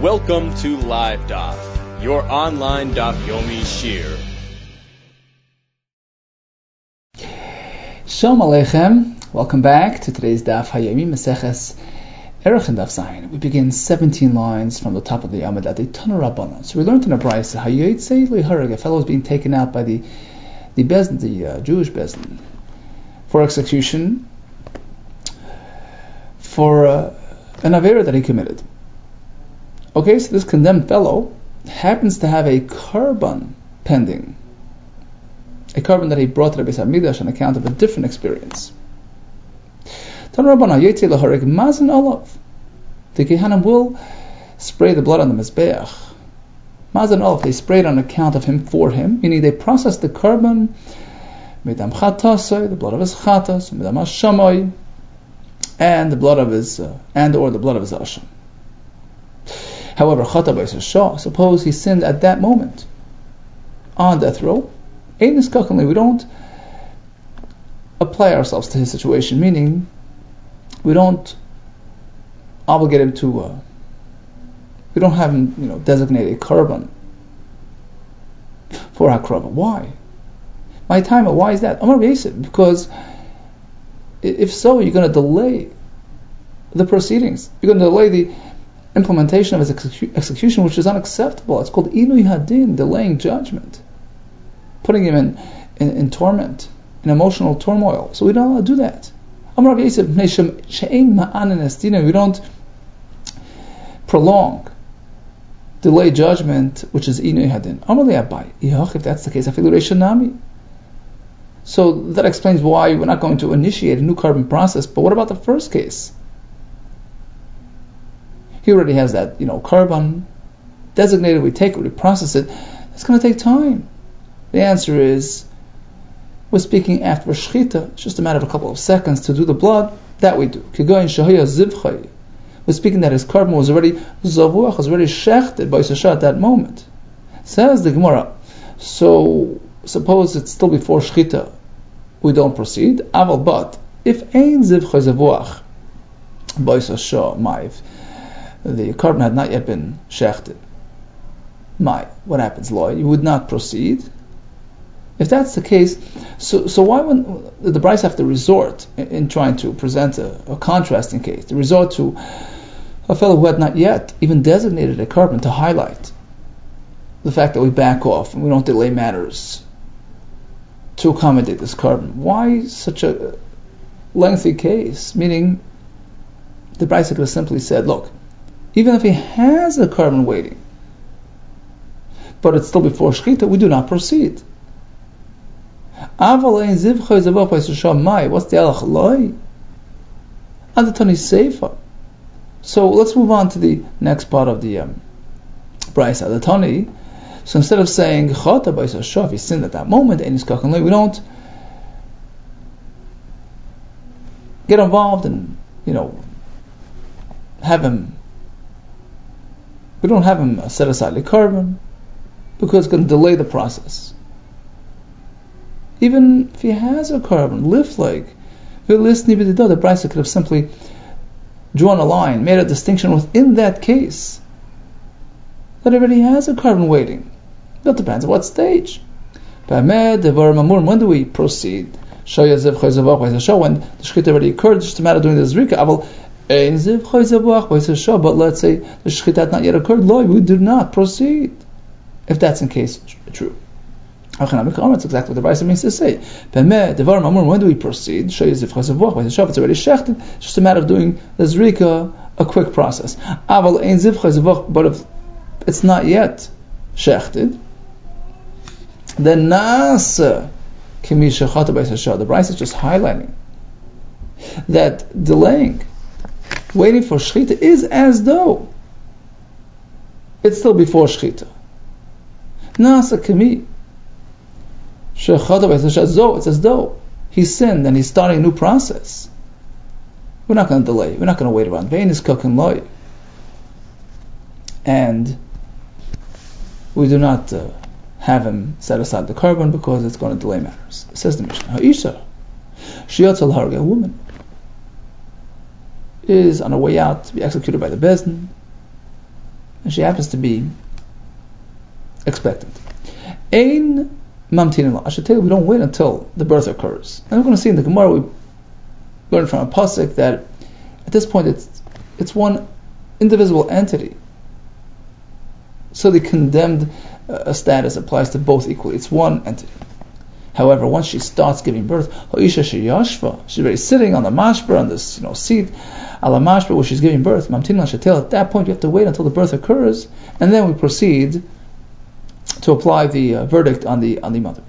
Welcome to Live Daf, your online Daf Yomi Shir. Shalom Aleichem. Welcome back to today's Daf Hayomi Maseches Erech Daf Zayin. We begin 17 lines from the top of the Amud at the Tana Rabbanan. So we learned in a brayso, Hayotzei lehareg, a fellow is being taken out by the Bezdin, the Jewish Bezdin, for execution for an avera that he committed. Okay, so this condemned fellow happens to have a korban pending, a korban that he brought to the Beis Hamikdash on account of a different experience. Tana Rabbanan Hayotzei lehareg mazon olav. The Kehanim will spray the blood on the Mizbeach. Mazon olav, they spray it on account of him, for him, meaning they process the korban, midam chatasoi, the blood of his chatas, midam hashamoi, and the blood of his, or the blood of his asham. However, chata b'yis shah, suppose he sinned at that moment, on death row, ein niskakanli, we don't apply ourselves to his situation, meaning we don't obligate him to, we don't have him, designate a korban for hakrava. Why? My time, why is that? Amar Yosef, because if so, you're going to delay the proceedings. You're going to delay the implementation of his execution, which is unacceptable. It's called inui hadin, delaying judgment, putting him in torment, in emotional turmoil. So we don't do that. Amar Yosef, we don't prolong, delay judgment, which is inui hadin. Amar Abai, if that's the case, afilu reishanami. So that explains why we're not going to initiate a new korban process. But what about the first case? He already has that, korban designated. We take it, we process it. It's going to take time. The answer is, we're speaking after shechita. It's just a matter of a couple of seconds to do the blood. That we do. We're speaking that his korban was already zavuach, was already shechted by Yisrael at that moment. Says the Gemara. So suppose it's still before shechita, we don't proceed. Aval, but if ein zivcha zavuach by Yisrael, ma'if, the korban had not yet been shechted, what happens, Lloyd? You would not proceed. If that's the case, so why would the brayso have to resort in trying to present a contrasting case, to resort to a fellow who had not yet even designated a korban to highlight the fact that we back off and we don't delay matters to accommodate this korban? Why such a lengthy case? Meaning, the brayso could have simply said, look, even if he has a korban waiting, but it's still before shechita, we do not proceed. What's the halach loy? Adatani seifa. So let's move on to the next part of the brayso. Adatani. So instead of saying chata b'yis hashav, he sinned at that moment, we don't get involved and have him. We don't have him set aside the korban because it's going to delay the process. Even if he has a korban, lift like the brayso could have simply drawn a line, made a distinction within that case that already has a korban waiting. That depends on what stage. When do we proceed? When the shechita already occurred, it's just a matter of doing the zrika. But let's say the shechita had not yet occurred, we do not proceed. If that's in case true. That's exactly what the brayso means to say. When do we proceed? It's already shechted. It's just a matter of doing the zrika, a quick process. But if it's not yet shechted, then nasa kimisha chata b'yis hashav. The brayso is just highlighting that delaying, waiting for shechita, is as though it's still before shechita. Nasa kimi shechata b'yis hashav. It's as though he sinned and he's starting a new process. We're not going to delay. We're not going to wait around. Vein is kakin loy, and we do not have him set aside the korban because it's going to delay matters. It says the Mishnah, Ha'isha, Shiyatzal Harga, a woman, is on her way out to be executed by the Bezdin, and she happens to be expectant. Ein mamtinin la. I should tell you, we don't wait until the birth occurs. And we're going to see in the Gemara, we learn from a pasuk that at this point it's one indivisible entity. So the condemned status applies to both equally. It's one entity. However, once she starts giving birth, she's already sitting on the mashber, on this seat, ala mashber, where she's giving birth. At that point, you have to wait until the birth occurs, and then we proceed to apply the verdict on the mother.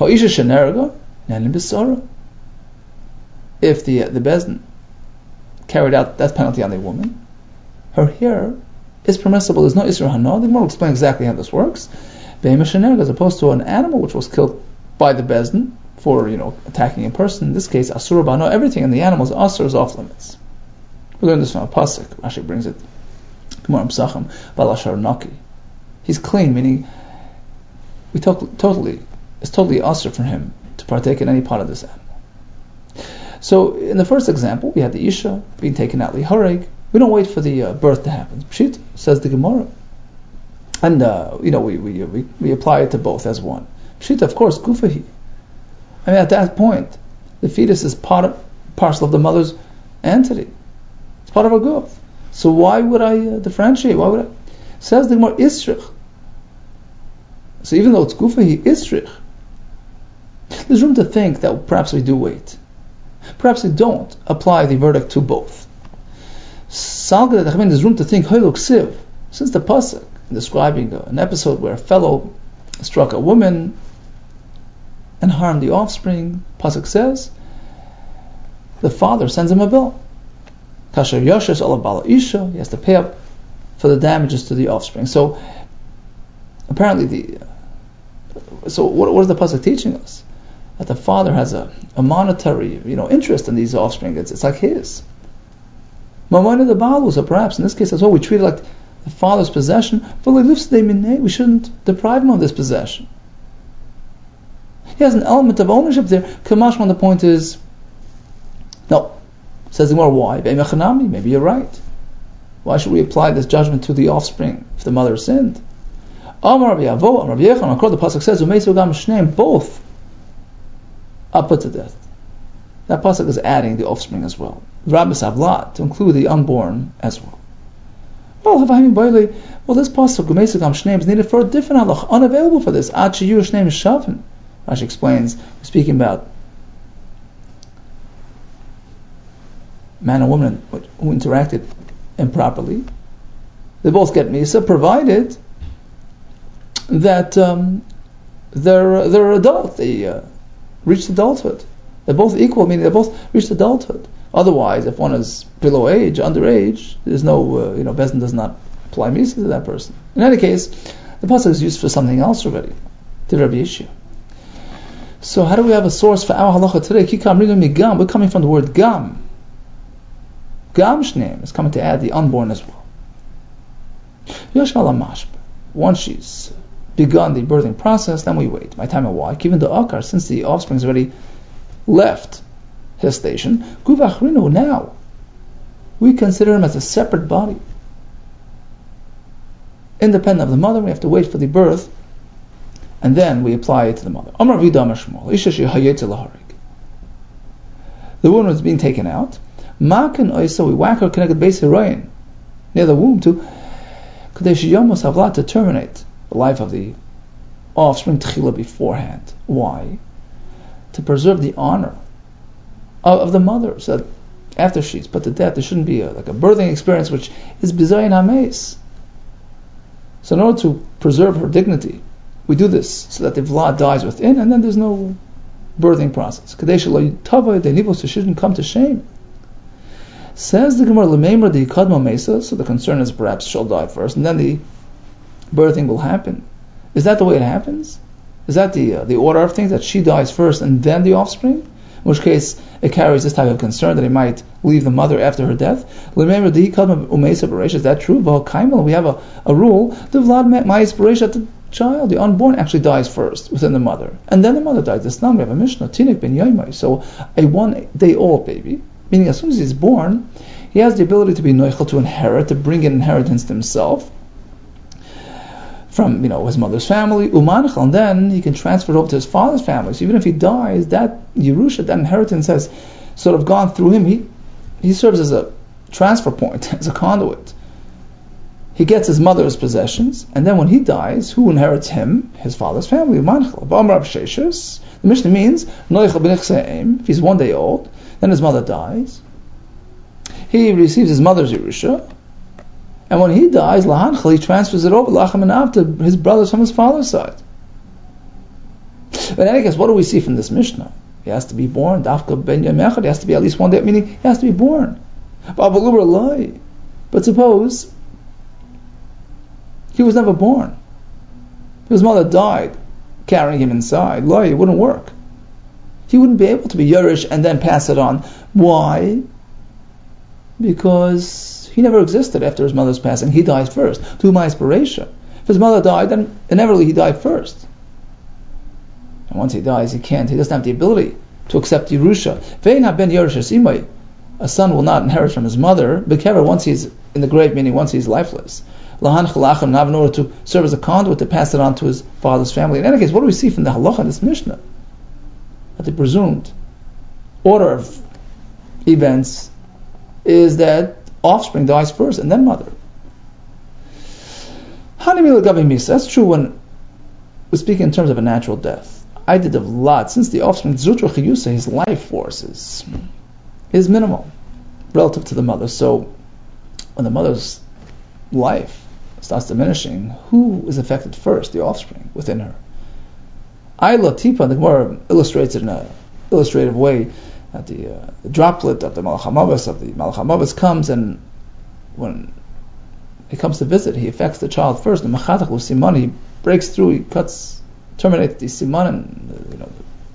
If the Bezdin carried out death penalty on the woman, her hair is permissible. There's no Isra Hana. The Gemara will explain exactly how this works. As opposed to an animal which was killed by the Bezdin for attacking a person. In this case, Asura Bano, everything in the animal's Asur is off limits. We learn this from a pasuk. Rashi brings it. Gemara Psachim Balashar Naki. He's clean, meaning it's totally Asur for him to partake in any part of this animal. So in the first example, we had the Isha being taken out lihareg. We don't wait for the birth to happen. Pshit, says the Gemara, and we apply it to both as one. Pshit, of course, gufahi. I mean, at that point, the fetus is parcel of the mother's entity. It's part of her guf. So why would I differentiate? Why would I? Says the Gemara, isrich. So even though it's gufahi, isrich, there's room to think that perhaps we do wait. Perhaps we don't apply the verdict to both. There's room to think, since the pasuk describing an episode where a fellow struck a woman and harmed the offspring, pasuk says, the father sends him a bill. Kasher Yoshes ala bala isha, he has to pay up for the damages to the offspring. So apparently what is the pasuk teaching us? That the father has a monetary interest in these offspring. It's like his. Mamana the Baal, so perhaps in this case as well, we treat it like the father's possession. We shouldn't deprive him of this possession. He has an element of ownership there. Kamashman, the point is, no. Says the Gemara, why? Maybe you're right. Why should we apply this judgment to the offspring if the mother sinned? Amar Rabbi Yavo, Rabbi Yechon, the pasuk says, both are put to death. That pasuk is adding the offspring as well. Rabbi Savlat, to include the unborn as well. Well, this pasuk is needed for a different halach, unavailable for this. Rashi explains, we're speaking about man and woman who interacted improperly. They both get misa, provided that they're adult. They reached adulthood. They're both equal, meaning they both reached adulthood. Otherwise, if one is below age, underage, there's no, Bezdin does not apply misa to that person. In any case, the pasuk is used for something else already, to Rabbi Yishia. So how do we have a source for our halacha today? We're coming from the word gam. Gam shneim is coming to add the unborn as well. Once she's begun the birthing process, then we wait. My time and why? Given the akar, since the offspring's already left his station, now we consider him as a separate body, independent of the mother. We have to wait for the birth, and then we apply it to the mother. The woman is being taken out. We whack her connected base heroin near the womb to terminate the life of the offspring tchila beforehand. Why? To preserve the honor of the mother, so that after she's put to death, there shouldn't be a birthing experience which is bizayin hameis. So in order to preserve her dignity, we do this so that the vlad dies within, and then there's no birthing process. So she shouldn't come to shame. Says the Gemara, L'meimer the Yikadma Mesa, so the concern is perhaps she'll die first, and then the birthing will happen. Is that the way it happens? Is that the order of things, that she dies first and then the offspring? In which case, it carries this type of concern that he might leave the mother after her death. L'meimer the Yikadma Umesa Beresh, is that true? We have a rule, the Vlad Ma'is Beresh, that the child, the unborn, actually dies first within the mother, and then the mother dies. This now we have a Mishnah, Tinik ben Yaimai, so a 1 day old baby, meaning as soon as he's born, he has the ability to be noichel, to inherit, to bring in inheritance to himself. from his mother's family, umanchal, and then he can transfer it over to his father's family. So even if he dies, that Yerusha, that inheritance has sort of gone through him. He serves as a transfer point, as a conduit. He gets his mother's possessions, and then when he dies, who inherits him? His father's family, umanchal. The Mishnah means, if he's 1 day old, then his mother dies. He receives his mother's Yerusha, and when he dies, lahanchal, he transfers it over lachem and av to his brothers from his father's side. But in any case, what do we see from this Mishnah? He has to be born. Dafka ben yom echad. He has to be at least 1 day, meaning he has to be born. But suppose he was never born. His mother died, carrying him inside. It wouldn't work. He wouldn't be able to be Yerush and then pass it on. Why? Because he never existed after his mother's passing. He dies first. To my inspiration. If his mother died, then inevitably he died first. And once he dies, he doesn't have the ability to accept Yerusha. Ve'ena ben Yerush. A son will not inherit from his mother, Bekever, once he's in the grave, meaning once he's lifeless. Lahan chalachim, in order to serve as a conduit to pass it on to his father's family. In any case, what do we see from the halacha in this Mishnah? That the presumed order of events is that offspring dies first and then mother. That's true when we're speaking in terms of a natural death. I did a lot, since the offspring, his life forces is minimal relative to the mother. So when the mother's life starts diminishing, who is affected first? The offspring within her. Ayla Tipa, the Gemara illustrates it in an illustrative way, that the droplet of the Malach HaMavos comes, and when he comes to visit, he affects the child first. The Machatach Siman, he breaks through, he terminates the Siman, and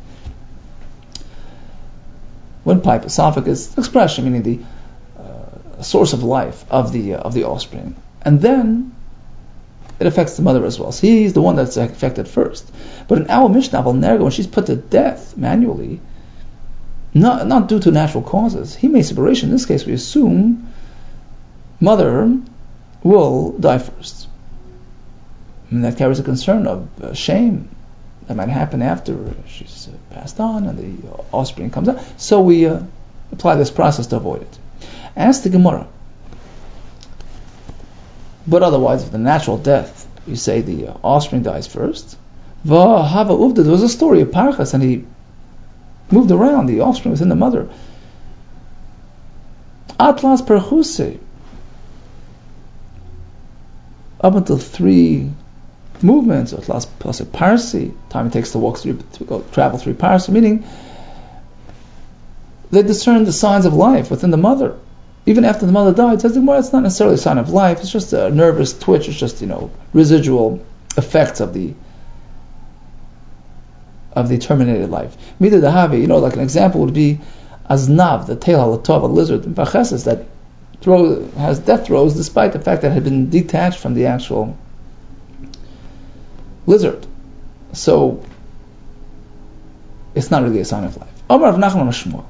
windpipe, esophagus, expression, meaning the source of life of the offspring, and then it affects the mother as well. So he's the one that's affected first. But in our Mishnah, when she's put to death manually, not due to natural causes, he made separation. In this case, we assume mother will die first, and that carries a concern of shame that might happen after she's passed on and the offspring comes out. So we apply this process to avoid it. Ask the Gemara. But otherwise, with the natural death, you say the offspring dies first. There was a story of Parchas, and he moved around. The offspring was in the mother. Atlas Perchuse. Up until 3 movements, or plus a parsi, time it takes to travel 3 parsi, meaning they discern the signs of life within the mother. Even after the mother died, says the Gemara, it's not necessarily a sign of life, it's just a nervous twitch, it's just, residual effects of the terminated life. Mida dahavi, like an example would be aznav, the tail halatov, a lizard in Pacheses that has death throes despite the fact that it had been detached from the actual lizard. So it's not really a sign of life. Amar Rav Nachman Shmuel.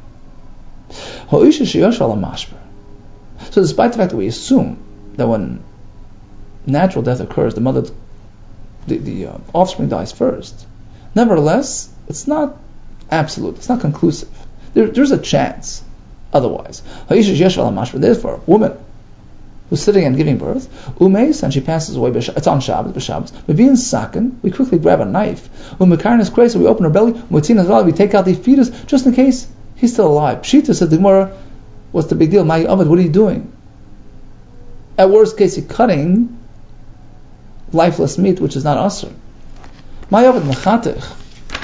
So despite the fact that we assume that when natural death occurs, the offspring dies first, nevertheless, it's not absolute, it's not conclusive. There's a chance otherwise. Therefore, a woman who's sitting and giving birth, and she passes away, it's on Shabbos, we quickly grab a knife, we open her belly, we take out the fetus just in case he's still alive. Pshita said the Gemara, what's the big deal? My Avad, what are you doing? At worst case, you're cutting lifeless meat, which is not asur. My Avad mechatech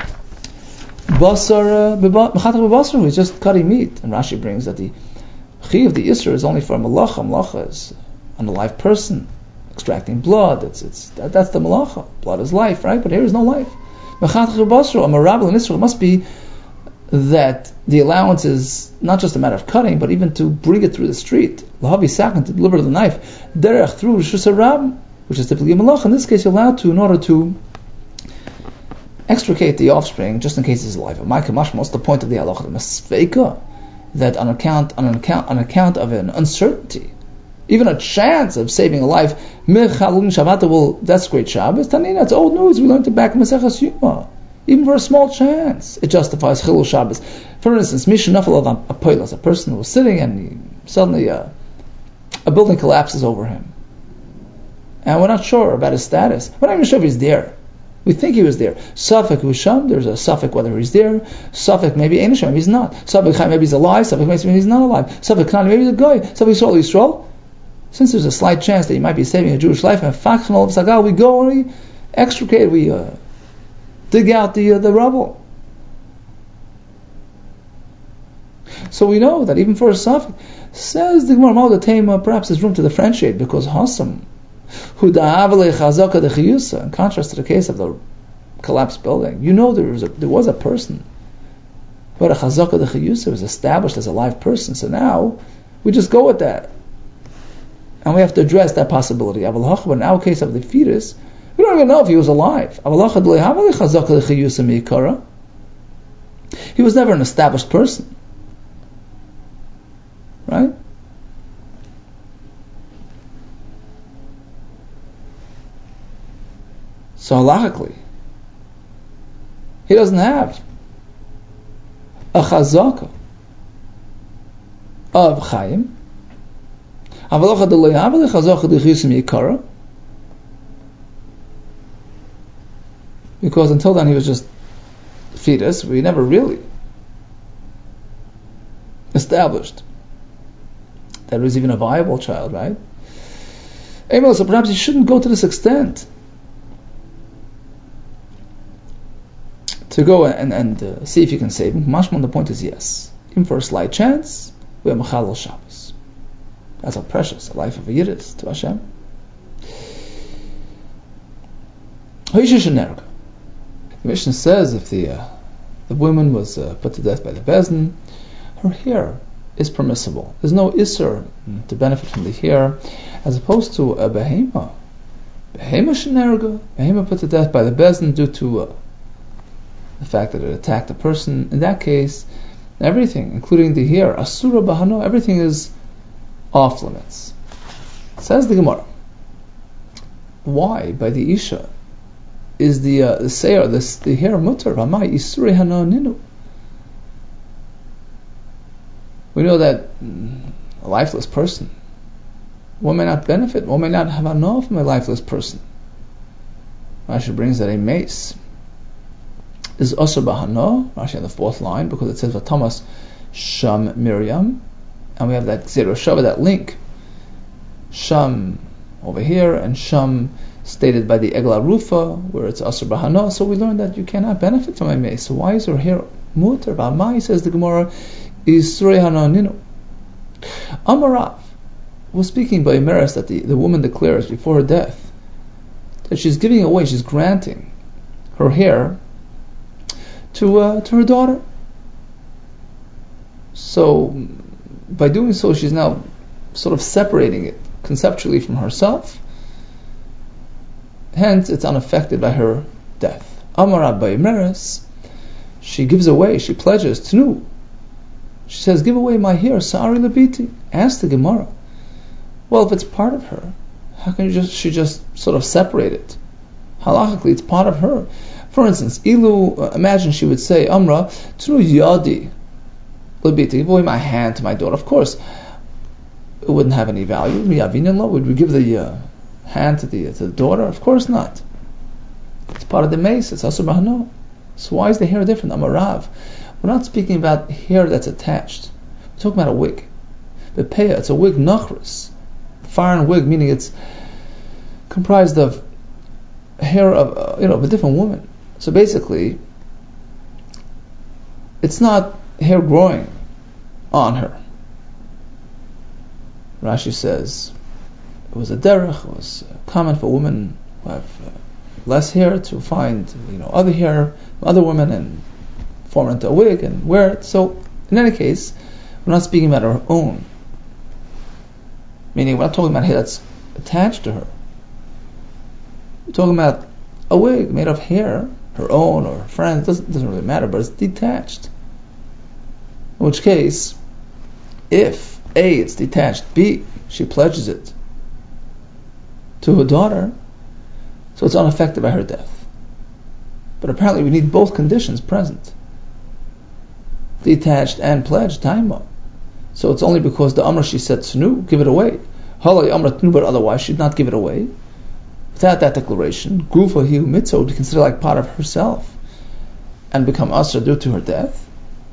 basar, he's just cutting meat. And Rashi brings that the chi of the Isra is only for malacha. Malacha is an alive person extracting blood. That's the malacha. Blood is life, right? But here is no life. Mechatech basar, a marabel in Israel must be that the allowance is not just a matter of cutting, but even to bring it through the street. Lahavi sakin, to deliver the knife. Derech, through Rishus Harab, which is typically a malach. In this case, you're allowed to, in order to extricate the offspring, just in case he's alive. What's the point of the halacha? The masfeika, that on account of an uncertainty, even a chance of saving a life, that's great Shabbos. Tanina, it's old news. We learned it back in Maseches Yuma. Even for a small chance, it justifies Chilul Shabbos. For instance, Misha Nafal of a Poilas, a person who was sitting and suddenly a building collapses over him. And we're not sure about his status. We're not even sure if he's there. We think he was there. Safek Husham, there's a Safek whether he's there. Safek maybe Einasham, maybe he's not. Safek Chai, maybe he's alive. Safek maybe he's not alive. Safek Khan, maybe he's a guy. Safek Yisrael. Since there's a slight chance that he might be saving a Jewish life, and Fakhan of Sagal, we go and we extricate, we dig out the rubble. So we know that even for a Safek, says the Gemara Mal Tema, perhaps there's room to differentiate because Hasam, in contrast to the case of the collapsed building, you know there was a person, but a Chazaka de Chiyusa was established as a live person. So now we just go with that, and we have to address that possibility. But in our case of the fetus, we don't even know if he was alive. He was never an established person, right? So halachically, he doesn't have a chazaka of Chaim. Because until then he was just a fetus. We never really established that he was even a viable child, right? So perhaps he shouldn't go to this extent to go and see if you can save him. Mashman, the point is yes. Even for a slight chance, we have Mechalel Shabbos. That's how precious the life of a Yid is to Hashem. The Mishnah says if the woman was put to death by the Bezdin, her hair is permissible. There's no Isser to benefit from the hair, as opposed to a Behema. Behema Shenerga, Behema put to death by the Bezdin due to the fact that it attacked a person. In that case, everything, including the hair, Asura Bahano, everything is off limits. Says the Gemara, why by the Isha is the seir, the hair mutter? Ramai Isuri Hano Ninu. We know that a lifeless person, one may not benefit, one may not have enough from a lifeless person. Rashi brings that a mace is Asur Bahano, Rashi on the fourth line, because it says Vatamas Sham Miriam, and we have that Zero Shava, that link, Sham over here, and Sham stated by the Egla Rufa, where it's Asur Bahano. So we learned that you cannot benefit from a mace. So why is her hair mutter? Ba'amai, says the Gemara, is Surei Hananinu. Amarav was speaking by Meres that the woman declares before her death that she's giving away, she's granting her hair to her daughter. So by doing so, she's now sort of separating it conceptually from herself. Hence, it's unaffected by her death. Amarav by Meres, she gives away, she pledges Tnu. She says, give away my hair, Sa'ari Labiti. Ask the Gemara. Well, if it's part of her, how can she just sort of separate it? Halachically, it's part of her. For instance, Ilu, imagine she would say, Amra, Tnu Yadi Labiti, give away my hand to my daughter. Of course, it wouldn't have any value. Would we give the hand to the daughter? Of course not. It's part of the mace, it's Asur Bahano. So why is the hair different? Amarav. We're not speaking about hair that's attached. We're talking about a wig. Bepeya, it's a wig nachris. Foreign wig, meaning it's comprised of hair of of a different woman. So basically, it's not hair growing on her. Rashi says it was a derech, it was common for women who have less hair to find other hair, other women, and form into a wig and wear it. So in any case, we're not speaking about her own. Meaning we're not talking about hair that's attached to her. We're talking about a wig made of hair, her own or her friend's, doesn't really matter, but it's detached. In which case, if A, it's detached. B, she pledges it to her daughter, so it's unaffected by her death. But apparently we need both conditions present. Detached and pledged, taima. So it's only because the Amr she said Tsnu, give it away. Halay Amr Tnu, but otherwise she'd not give it away. Without that declaration, Gufa Hiu Mitzvah would be considered like part of herself and become Asr due to her death.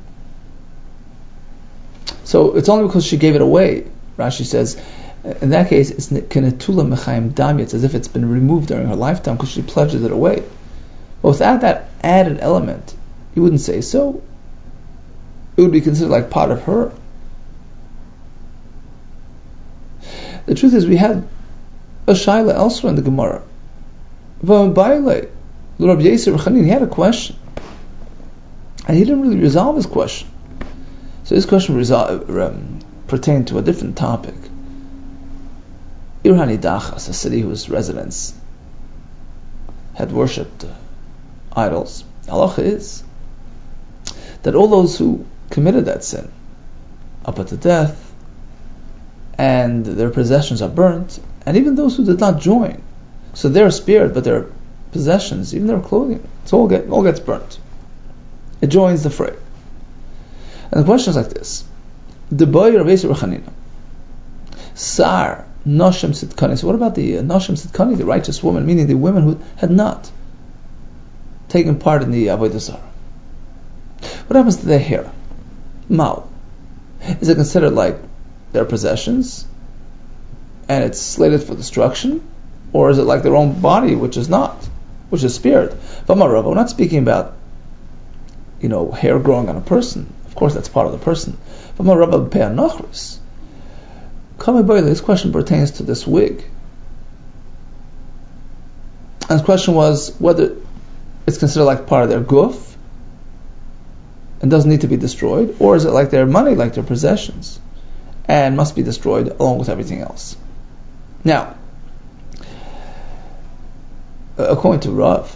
So it's only because she gave it away. Rashi says, in that case, it's Kenetula Mechayim Dami, it's as if it's been removed during her lifetime because she pledges it away. But without that added element, you wouldn't say so. It would be considered like part of her. The truth is, we had a shaila elsewhere in the Gemara. Rabbi Yisir Chanin, he had a question, and he didn't really resolve his question. So his question pertained to a different topic. Irhani Dachas, a city whose residents had worshipped idols. Halacha is that all those who committed that sin are put to death, and their possessions are burnt, and even those who did not join, so they're spared, but their possessions, even their clothing, it all gets burnt. It joins the fray. And the question is like this: the boy of Yisur Chanina, Sar Noshim Sitkani. So what about the Noshim Sitkani, the righteous woman, meaning the women who had not taken part in the Avodah Zarah? What happens to their hair? Mao. Is it considered like their possessions and it's slated for destruction? Or is it like their own body, which is not, which is spared? But we're not speaking about, hair growing on a person. Of course, that's part of the person. But this question pertains to this wig. And the question was whether it's considered like part of their guf and doesn't need to be destroyed, or is it like their money, like their possessions, and must be destroyed along with everything else? Now, according to Rav,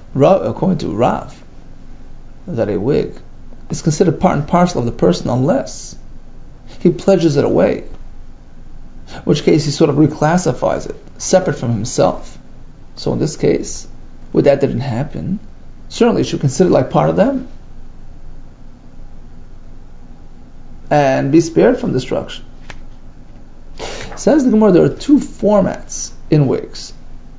that a wig is considered part and parcel of the person unless he pledges it away, in which case he sort of reclassifies it, separate from himself. So in this case, where that didn't happen, certainly it should consider like part of them and be spared from destruction. Says the Gemara, there are two formats in wigs.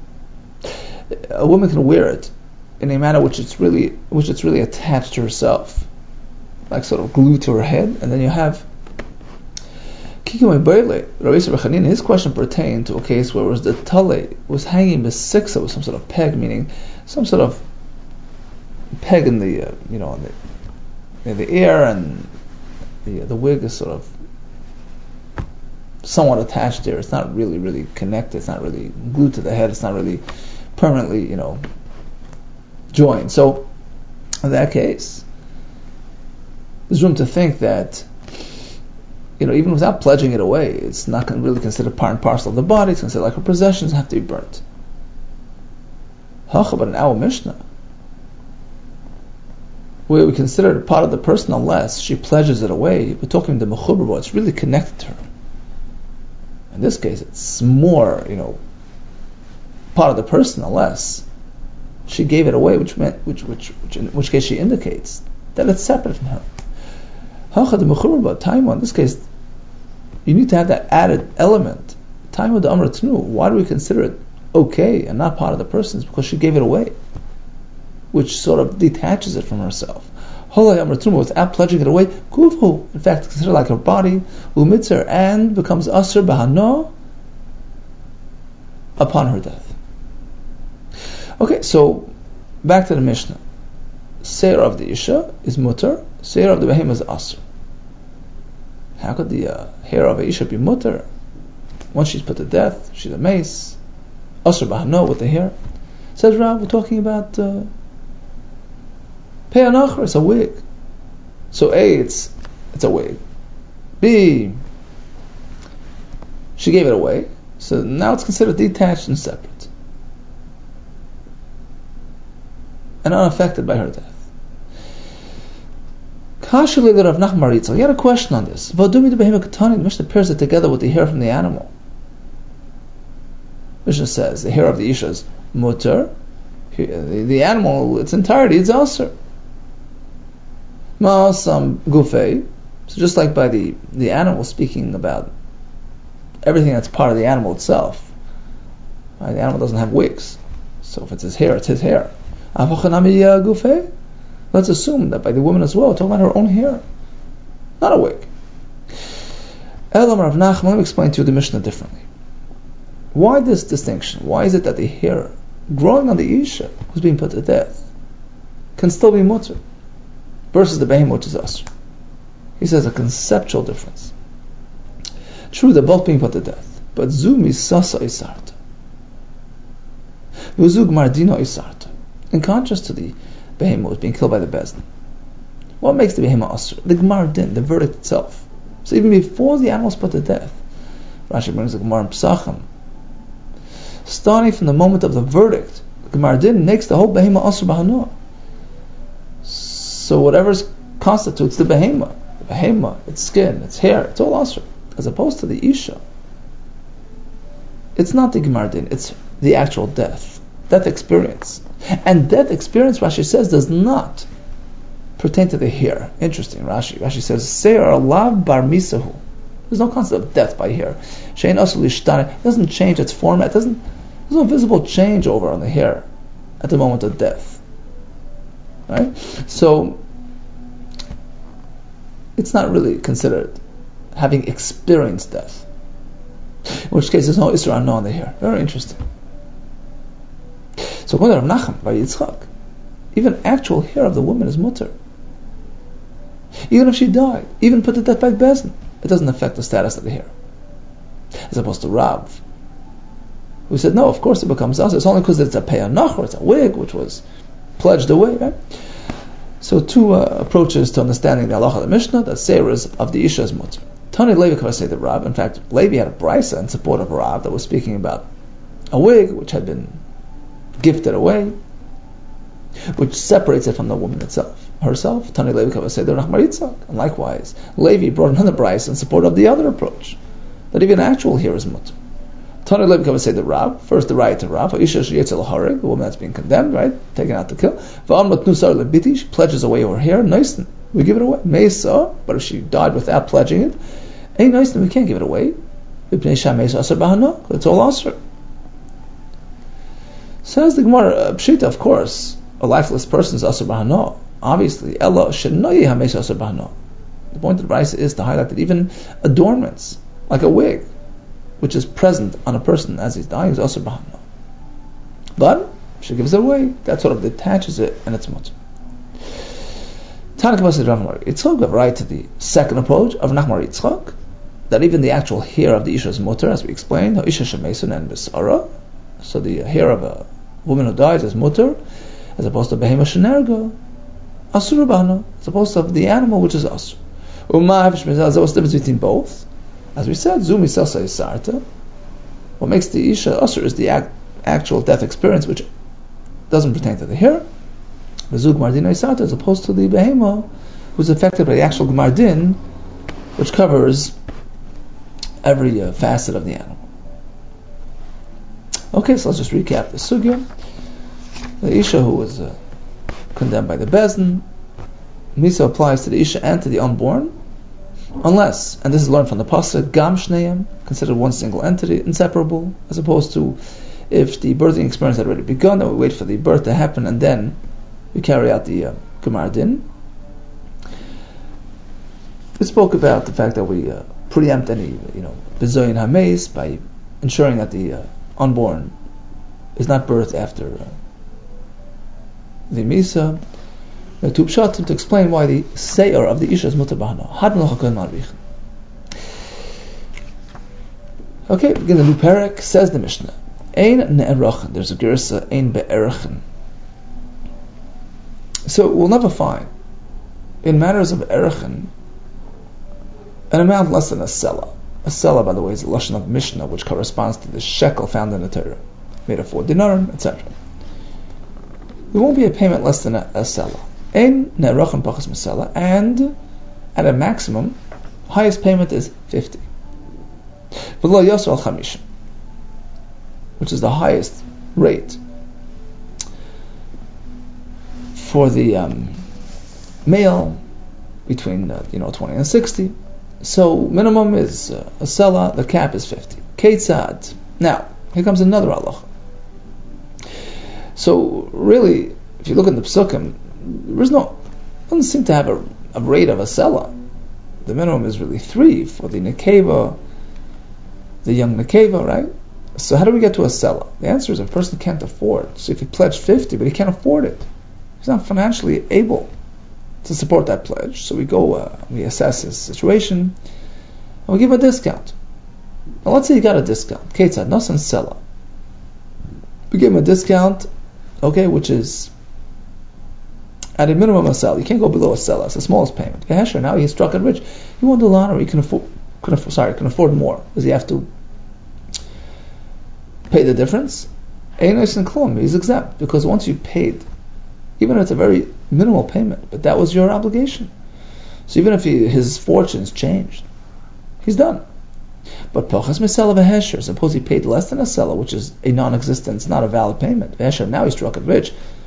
A woman can wear it in a manner which it's really attached to herself, like sort of glued to her head, and then you have Kikimay Baile, Rabbi Yisrael Chanin. His question pertained to a case where the tale was hanging besiksa with some sort of peg, meaning some sort of peg in the in the air, and the wig is sort of somewhat attached there. It's not really connected. It's not really glued to the head. It's not really permanently, joined. So, in that case, there's room to think that, even without pledging it away, it's not really considered part and parcel of the body. It's considered like her possessions have to be burnt. But in our Mishnah, where we consider it part of the person unless she pledges it away, we're talking the mechuber, it's really connected to her. In this case, it's more, part of the person unless she gave it away, which in which case she indicates that it's separate from her. In this case, you need to have that added element. Why do we consider it okay and not part of the person? It's because she gave it away, which sort of detaches it from herself. Without pledging it away, in fact, considered like her body, and becomes asr bahano upon her death. Okay, so back to the Mishnah. Seir of the Isha is mutter, Seir of the Behem is asr. How could the hair of a Isha be mutter? Once she's put to death, she's a mace, asr bahano with the hair. Says Rav, we're talking about Pe'anachra, it's a wig. So A, it's a wig. B, she gave it away. So now it's considered detached and separate. And unaffected by her death. Kashli Rav Nachman Ritzal. He had a question on this. Vadumi de behema katani. The Mishnah pairs it together with the hair from the animal. Mishnah says the hair of the isha is mutter. The animal, its entirety, is aser. Ma'asam gufei. So just like by the animal speaking about everything that's part of the animal itself. Right? The animal doesn't have wigs. So if it's his hair, it's his hair. Let's assume that by the woman as well, talking about her own hair. Not a wig. Elam Rav Nachman, let me explain to you the Mishnah differently. Why this distinction? Why is it that the hair growing on the Isha, who's being put to death, can still be mutter, versus the behemoth, which is asr? He says a conceptual difference. True, they're both being put to death, but zumi sasa isarta, v'zug mardino isarta. In contrast to the behemoth being killed by the bezdin, what makes the behemoth asr? The gemar din, the verdict itself. So even before the animal is put to death, Rashi brings the gemar in Pesachim. Starting from the moment of the verdict, the gemar din makes the whole behemoth asr b'hano. So whatever constitutes the behemoth, its skin, its hair, it's all asr. As opposed to the isha, it's not the gemar din, it's the actual death experience. And death experience, Rashi says, does not pertain to the hair. Interesting, Rashi says, Seir lav bar misahu. There's no concept of death by hair. Shein asul ishtana. It doesn't change its format. There's no visible changeover on the hair at the moment of death. Right? So it's not really considered having experienced death. In which case there's no Isra no on the hair. Very interesting. So according to Rav Nachman by Yitzchak, even actual hair of the woman is mutter. Even if she died, even put to death by Bezdin, it doesn't affect the status of the hair. As opposed to Rav, who said, no, of course it becomes us. It's only because it's a peyah or it's a wig, which was pledged away, right? So two approaches to understanding the halacha of the Mishnah, that Seiras of the Isha is mutter. Tani Levi could say the Rav. In fact, Levi had a brisa in support of Rav that was speaking about a wig which had been gifted away, which separates it from the woman herself. Tani Levi could say the Nachman Yitzchak. And likewise, Levi brought another brisa in support of the other approach, that even actual hair is mutter. Tani Levi could say the Rav. First, the right to Rav. Isha sheyetzel harig, the woman that's being condemned, right, taken out to kill. V'amrat nusar lebiti, she pledges away her hair. Nice, we give it away. Meisa, but if she died without pledging it, ain't nice, we can't give it away. It's all asr. Says the Gemara, Pshita, of course, a lifeless person is asr b'hano. Obviously, Ella shenoyi hameis asr b'hano. The point of the brisa is to highlight that even adornments, like a wig, which is present on a person as he's dying, is asr b'hano. But she gives it away. That sort of detaches it, and it's mutter. Tanakh said Rav Yitzchak, we have right to the second approach of Nachman Yitzchak, that even the actual hair of the isha is mutter, as we explained. Isha shemesun and besara. So the hair of a woman who dies is mutter, as opposed to behema shenerga, asur b'hano, as opposed to the animal which is asur. What's the difference between both? As we said, zumi sasa isarta. What makes the isha asur is the actual death experience, which doesn't pertain to the hair. Zug mardin isarta, as opposed to the behema, who's affected by the actual gemardin, which covers every facet of the animal. Okay, so let's just recap the sugya. The isha who was condemned by the bezdin, misa applies to the isha and to the unborn, unless, and this is learned from the pasuk, gam shneim, considered one single entity, inseparable, as opposed to if the birthing experience had already begun, then we wait for the birth to happen and then we carry out the gemar din. We spoke about the fact that we preempt any, bezoyin hameis by ensuring that the unborn is not birthed after the misa. To pshat, to explain why the seir of the isha is mutar b'hano. Had melachah kohen marvichin. Okay, begin the new parak. Says the Mishnah, ein ne'erachin. There's a gersa ein be'erachin. So we'll never find in matters of erachin an amount less than a selah. A selah, by the way, is a lashon of Mishnah, which corresponds to the shekel found in the Torah, made of 4 dinarim, etc. There won't be a payment less than a selah. Ein ne'rochan pachas misela, and at a maximum, highest payment is 50. V'lo yosr al 50, which is the highest rate for the male between 20 and 60. So minimum is a sela, the cap is 50. Ketzad. Now, here comes another halacha. So really, if you look at the psukim, doesn't seem to have a rate of a sela. The minimum is really 3 for the nekeva, the young nekeva, right? So how do we get to a sela? The answer is a person can't afford. So if he pledged 50, but he can't afford it, he's not financially able to support that pledge. So we assess his situation, and we give him a discount. Now let's say he got a discount. Ketzad, nosan sela. We give him a discount, okay, which is at a minimum a sela. You can't go below a sela. It's the smallest payment. Yeah, sure. Now he's struck it rich. He won the lottery. He can afford more. Does he have to pay the difference? He's exempt, because once you paid, even if it's a very minimal payment, but that was your obligation. So even if his fortunes changed, he's done. But pachas misela v'hesher, suppose he paid less than a sela, which is a non-existent, it's not a valid payment. V'hesher, now he struck it rich.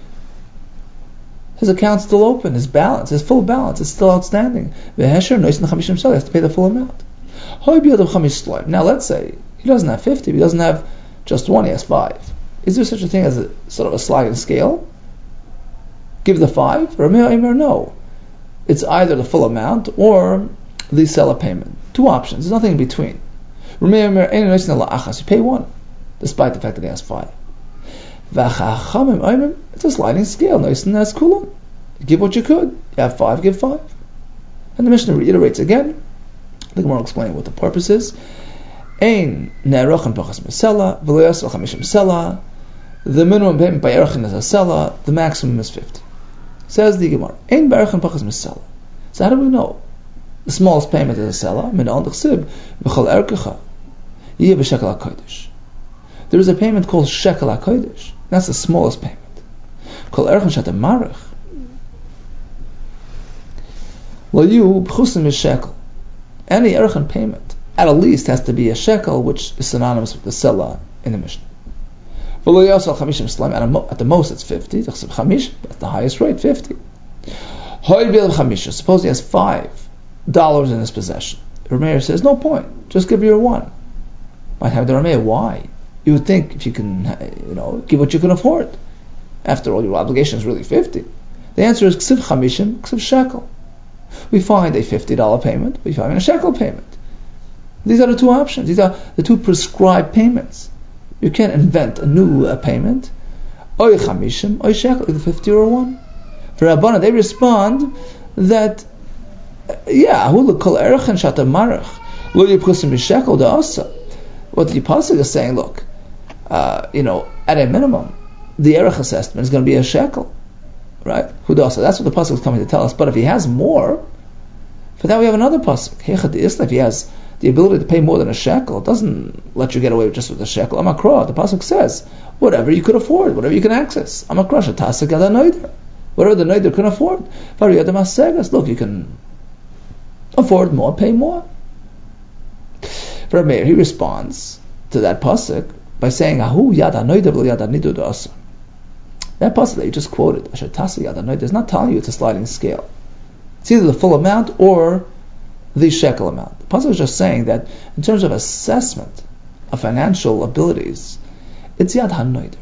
His account's still open, his full balance is still outstanding. V'hesher noisen 50 sela, he has to pay the full amount. Now let's say he doesn't have 50, he doesn't have just one, he has 5. Is there such a thing as a sort of a sliding scale? Give the 5, or no. It's either the full amount or the sela payment. 2 options, there's nothing in between. You pay 1, despite the fact that he has 5. It's a sliding scale. Give what you could. You have 5, give 5. And the Mishnah reiterates again. The Gemara will explain what the purpose is. The minimum payment by Erechin is a sela, the maximum is 50. Says the Gemara, so how do we know? The smallest payment is a sela. There is a payment called shekel HaKodesh. That's the smallest payment. Any Erechin payment at least has to be a shekel, which is synonymous with the sela in the Mishnah. At the most it's 50. At the highest rate, 50. Suppose he has $5 in his possession. Rameir says, no point, just give your 1. Might have the Rameir, why? You would think if you can, give what you can afford. After all, your obligation is really 50. The answer is ksiv chamishim, ksiv shekel. We find a $50 payment, we find a shekel payment. These are the 2 options. These are the 2 prescribed payments. You can't invent a new payment. Oy chamishim, oy shekel, either 50 or 1. For Rabbana, they respond that, what the Pasuk is saying, look, at a minimum, the erech assessment is going to be a shekel, right? Hudasa. That's what the Pasuk is coming to tell us. But if he has more, for that we have another Pasuk. If he has the ability to pay more than a shekel, it doesn't let you get away just with a shekel. Amakra, the Pasuk says, whatever you could afford, whatever you can access. Amakra, shetasek yada noider. Whatever the noider can afford. Look, you can afford more, pay more. For Meir, he responds to that pasuk by saying, "Ahu yada noider v'lo yada nidu da'asa." That pasuk that you just quoted, "Asher tasa yada noider," is not telling you it's a sliding scale. It's either the full amount or the shekel amount. The pasuk is just saying that in terms of assessment of financial abilities, it's yad ha-noider.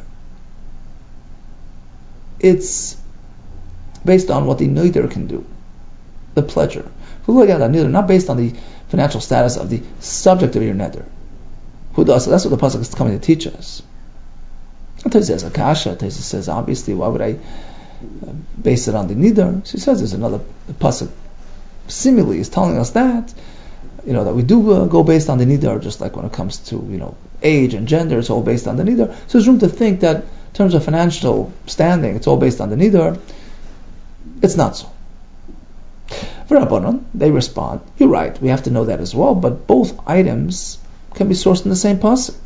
It's based on what the noider can do, the pledger. Not based on the financial status of the subject of your neder. That's what the pasuk is coming to teach us. Taisus says akasha. Taisus says, obviously, why would I base it on the neder? She says there's another pasuk. Similarly, is telling us that that we do go based on the neder, just like when it comes to age and gender, it's all based on the neder. So there's room to think that in terms of financial standing, it's all based on the neder. It's not so. For Rabbanon, they respond, you're right, we have to know that as well, but both items can be sourced in the same pasuk.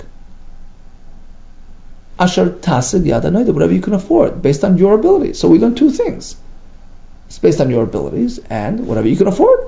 Asher tasig yada noider, whatever you can afford, based on your ability. So we learn 2 things. It's based on your abilities and whatever you can afford.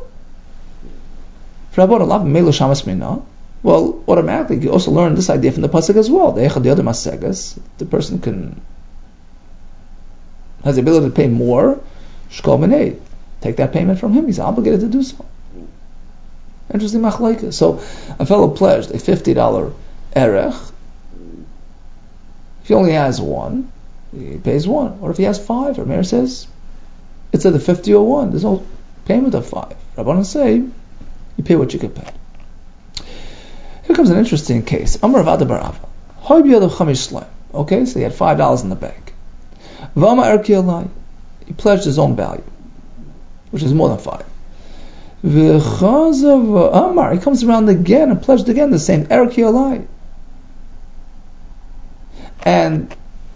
Well, automatically you also learn this idea from the pasuk as well. The person has the ability to pay more. Take that payment from him. He's obligated to do so. Interesting machlokes. So a fellow pledged a $50 erech. If he only has one, he pays one. Or if he has five, or Meir says it's either 50 or one. There's no payment of five. Rabbanan say you pay what you can pay. Here comes an interesting case. Amar Avada Bar Ava. Okay, so he had $5 in the bank. Vama erki alai. He pledged his own value, which is more than 5. Amar, he comes around again and pledged again the same erki alai. And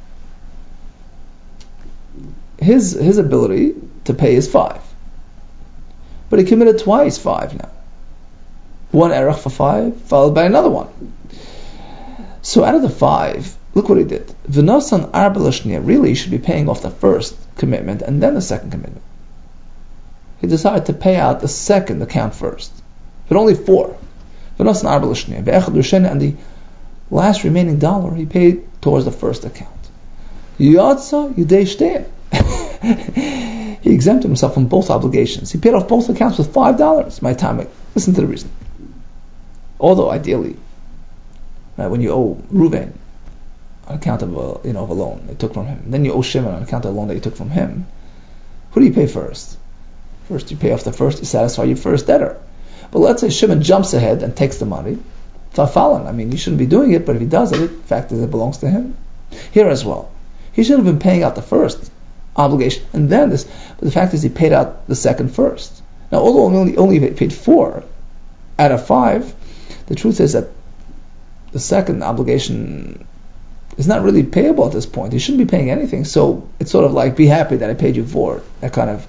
his ability to pay is 5. But he committed twice 5 now. One erech for 5, followed by another one. So out of the 5, look what he did. V'nosan arba l'shniya. Really, he should be paying off the first commitment and then the second commitment. He decided to pay out the second account first, but only 4. V'nosan arba l'shniya. Ve'echad l'shen, and the last remaining $1 he paid towards the first account. Yatsa yidei shtei. He exempted himself from both obligations. He paid off both accounts with $5. My time. Listen to the reason. Although ideally, right, when you owe Reuven on account of a loan they took from him, and then you owe Shimon on account of a loan that you took from him, who do you pay first? First you pay off the first, you satisfy your first debtor. But let's say Shimon jumps ahead and takes the money. Fallen. I mean, you shouldn't be doing it, but if he does it, the fact is it belongs to him. Here as well, he should have been paying out the first obligation, and then this. But the fact is, he paid out the second first. Now, although he only paid 4 out of 5, the truth is that the second obligation is not really payable at this point. He shouldn't be paying anything. So it's sort of like, be happy that I paid you 4. That kind of,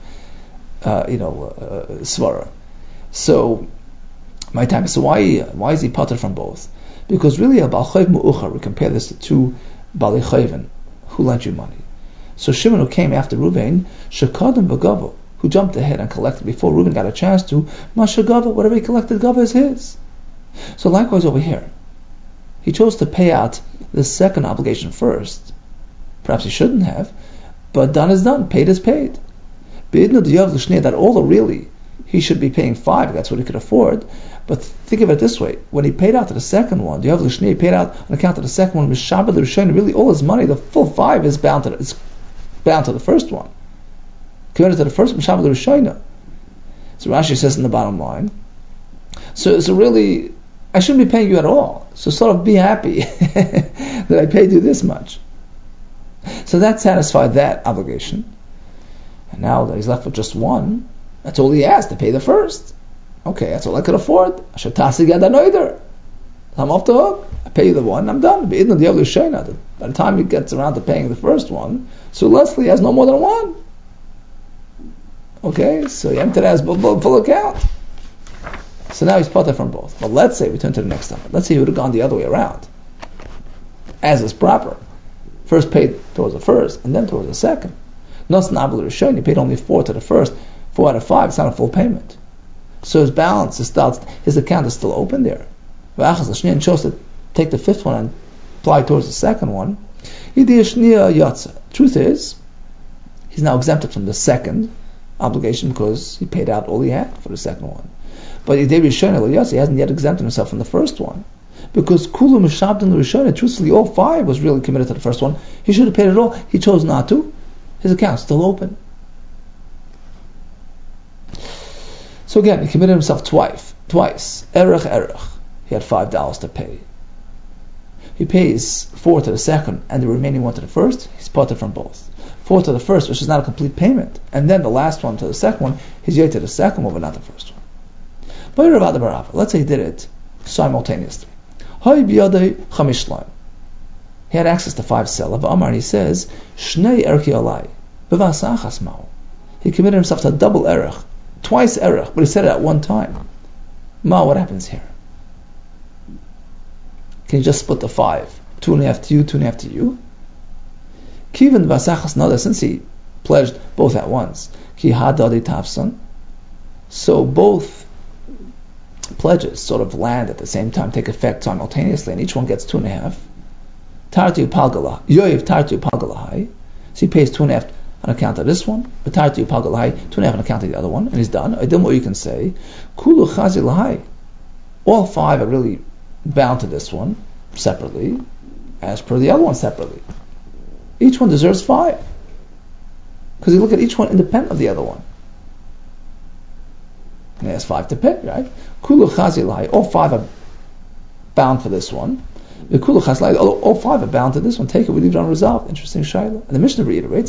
svara. So my time. So why is he parted from both? Because really a Baal Chayv Mu'uchar, we compare this to 2 Baalei Chayvin who lent you money. So Shimon, who came after Reuven, Shekadam B'Gavo, who jumped ahead and collected before Reuben got a chance to, Mashagava, whatever he collected, Gava is his. So likewise over here, he chose to pay out the second obligation first. Perhaps he shouldn't have, but done is done, paid is paid. That although really he should be paying 5, that's what he could afford. But think of it this way: when he paid out to the second one, he paid out on account of the second one, really all his money, the full 5 is bound to the first one. Committed to the first Mishabed Rishayna. So Rashi says in the bottom line. So really, I shouldn't be paying you at all. So sort of be happy that I paid you this much. So that satisfied that obligation. And now that he's left with just one, that's all he has, to pay the first. Okay, that's all I could afford. I'm off the hook. I pay you the one, I'm done. By the time he gets around to paying the first one, so Leslie has no more than one. Okay, so he emptied out his full account. So now he's parted from both. But let's say we turn to the next time. Let's say he would have gone the other way around, as is proper. First paid towards the first, and then towards the second. He paid only 4 to the first, 4 out of 5. It's not a full payment. So his balance his account is still open there. And chose to take the 5th one and apply towards the second one. Truth is, he's now exempted from the second obligation because he paid out all he had for the second one. But he hasn't yet exempted himself from the first one. Because Kulu Mishabdin Rishona, truthfully all 5 was really committed to the first one. He should have paid it all. He chose not to. His account's still open. So again, he committed himself twice. Erech. He had $5 to pay. He pays 4 to the second and the remaining 1 to the first. He's parted from both. 4 to the first, which is not a complete payment, and then the last one to the second one, he's yet to the second one, but not the first one. Let's say he did it simultaneously. He had access to 5 sela. And he says, Shnei erki alai. He committed himself to a double erech, twice erech, but he said it at one time. What happens here? Can you just split the 5? 2.5 to you, 2.5 to you? Kivin vasachas nada, since he pledged both at once. Ki hadadi tafsan. So both pledges sort of land at the same time, take effect simultaneously, and each one gets 2.5. Tartu palgala. Yoiv tartu palgalahai. So he pays 2.5 on account of this one, but tartu palgalahai, 2.5 on account of the other one, and he's done. Or you can say, kulu chazi lahai. All 5 are really bound to this one separately, as per the other one separately. Each one deserves 5. Because you look at each one independent of the other one. And he has 5 to pay, right? Kulu chazi lahai. All 5 are bound for this one. All 5 are bound to this one. Take it, we leave it unresolved. Interesting shayla. And the Mishnah reiterates,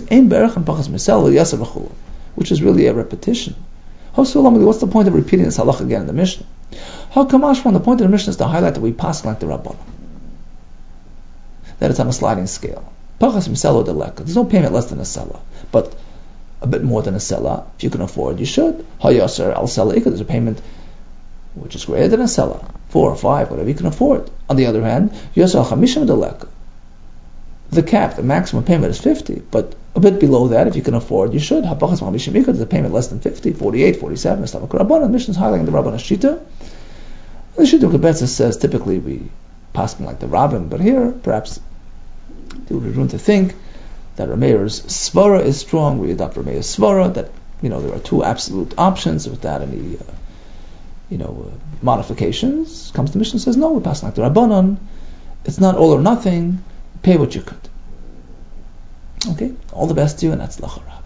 which is really a repetition. What's the point of repeating this halach again in the Mishnah? How come Ashwan, the point of the Mishnah is to highlight that we pass like the Rabbanah. That it's on a sliding scale. There's no payment less than a selah. But a bit more than a selah, if you can afford, you should. There's a payment which is greater than a selah. 4 or 5, whatever you can afford. On the other hand, the cap, the maximum payment is 50, but a bit below that, if you can afford, you should. There's a payment less than 50, 48, 47. The Mishnah is highlighting the Rabbanah Shita. The Shita of Kebetza says typically we pass like the Rabbin, but here perhaps there would be room to think that Rameir's Svara is strong. We adopt Rameir's Svara, that there are 2 absolute options without any modifications. Comes to the Mishnah, says no, we pass like the Rabbanon. It's not all or nothing. Pay what you could. Okay, all the best to you, and that's Lacharab.